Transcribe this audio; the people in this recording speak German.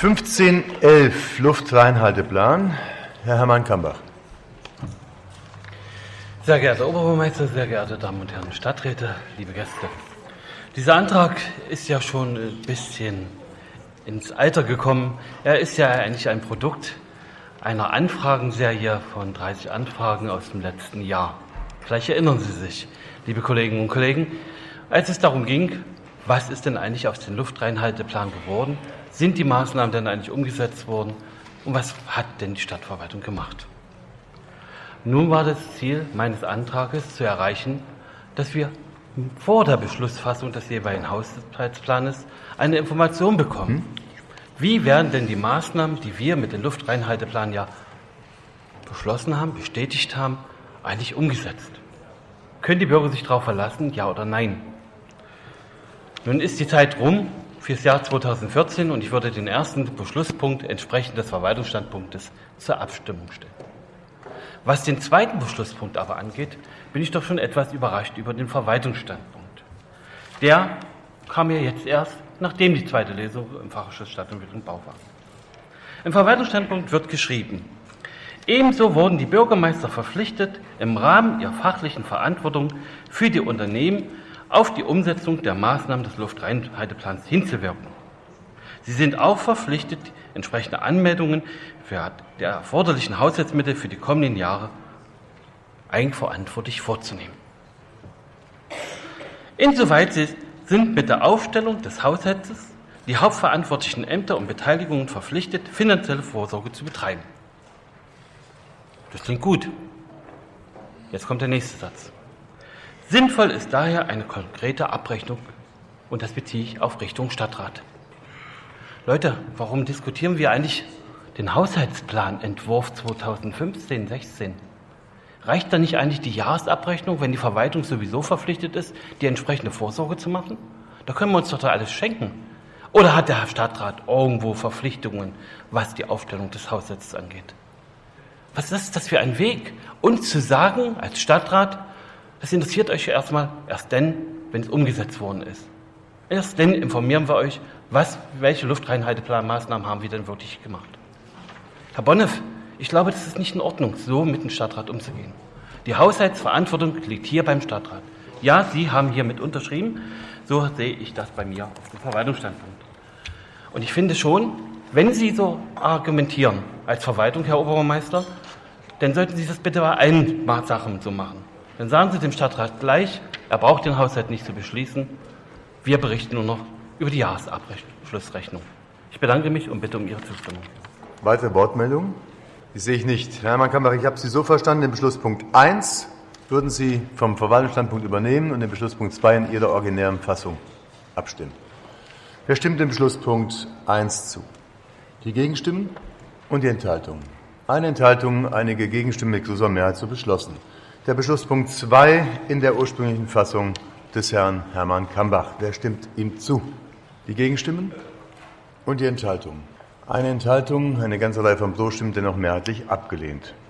1511 Luftreinhalteplan. Herr Hermann Kambach. Sehr geehrter Oberbürgermeister, sehr geehrte Damen und Herren Stadträte, liebe Gäste. Dieser Antrag ist ja schon ein bisschen ins Alter gekommen. Er ist ja eigentlich ein Produkt einer Anfragenserie von 30 Anfragen aus dem letzten Jahr. Vielleicht erinnern Sie sich, liebe Kolleginnen und Kollegen, als es darum ging, was ist denn eigentlich aus dem Luftreinhalteplan geworden? Sind die Maßnahmen denn eigentlich umgesetzt worden? Und was hat denn die Stadtverwaltung gemacht? Nun war das Ziel meines Antrages zu erreichen, dass wir vor der Beschlussfassung des jeweiligen Haushaltsplanes eine Information bekommen. Wie werden denn die Maßnahmen, die wir mit dem Luftreinhalteplan ja beschlossen haben, bestätigt haben, eigentlich umgesetzt? Können die Bürger sich darauf verlassen, ja oder nein? Nun ist die Zeit rum fürs Jahr 2014 und ich würde den ersten Beschlusspunkt entsprechend des Verwaltungsstandpunktes zur Abstimmung stellen. Was den zweiten Beschlusspunkt aber angeht, bin ich doch schon etwas überrascht über den Verwaltungsstandpunkt. Der kam ja jetzt erst, nachdem die zweite Lesung im Fachausschuss Stadtentwicklung und Bau war. Im Verwaltungsstandpunkt wird geschrieben: Ebenso wurden die Bürgermeister verpflichtet, im Rahmen ihrer fachlichen Verantwortung für die Unternehmen auf die Umsetzung der Maßnahmen des Luftreinhalteplans hinzuwirken. Sie sind auch verpflichtet, entsprechende Anmeldungen für die erforderlichen Haushaltsmittel für die kommenden Jahre eigenverantwortlich vorzunehmen. Insoweit sind mit der Aufstellung des Haushaltes die hauptverantwortlichen Ämter und Beteiligungen verpflichtet, finanzielle Vorsorge zu betreiben. Das klingt gut. Jetzt kommt der nächste Satz. Sinnvoll ist daher eine konkrete Abrechnung, und das beziehe ich auf Richtung Stadtrat. Leute, warum diskutieren wir eigentlich den Haushaltsplanentwurf 2015-16? Reicht da nicht eigentlich die Jahresabrechnung, wenn die Verwaltung sowieso verpflichtet ist, die entsprechende Vorsorge zu machen? Da können wir uns doch da alles schenken. Oder hat der Herr Stadtrat irgendwo Verpflichtungen, was die Aufstellung des Haushalts angeht? Was ist das für ein Weg? Uns zu sagen als Stadtrat, das interessiert euch erst dann, wenn es umgesetzt worden ist. Erst dann informieren wir euch, welche Luftreinhalteplanmaßnahmen haben wir denn wirklich gemacht. Herr Bonneff, ich glaube, das ist nicht in Ordnung, so mit dem Stadtrat umzugehen. Die Haushaltsverantwortung liegt hier beim Stadtrat. Ja, Sie haben hier mit unterschrieben, so sehe ich das bei mir auf dem Verwaltungsstandpunkt. Und ich finde schon, wenn Sie so argumentieren als Verwaltung, Herr Oberbürgermeister, dann sollten Sie das bitte bei allen Sachen so machen. Dann sagen Sie dem Stadtrat gleich, er braucht den Haushalt nicht zu beschließen. Wir berichten nur noch über die Jahresabschlussrechnung. Ich bedanke mich und bitte um Ihre Zustimmung. Weitere Wortmeldungen? Die sehe ich nicht. Herr Hermann Kambach, ich habe Sie so verstanden, den Beschlusspunkt 1 würden Sie vom Verwaltungsstandpunkt übernehmen und den Beschlusspunkt 2 in Ihrer originären Fassung abstimmen. Wer stimmt dem Beschlusspunkt 1 zu? Die Gegenstimmen und die Enthaltungen. Eine Enthaltung, einige Gegenstimmen mit großer Mehrheit so beschlossen. Der Beschlusspunkt 2 in der ursprünglichen Fassung des Herrn Hermann Kambach. Wer stimmt ihm zu? Die Gegenstimmen und die Enthaltungen. Eine Enthaltung, eine ganze Reihe von So stimmt dennoch mehrheitlich abgelehnt.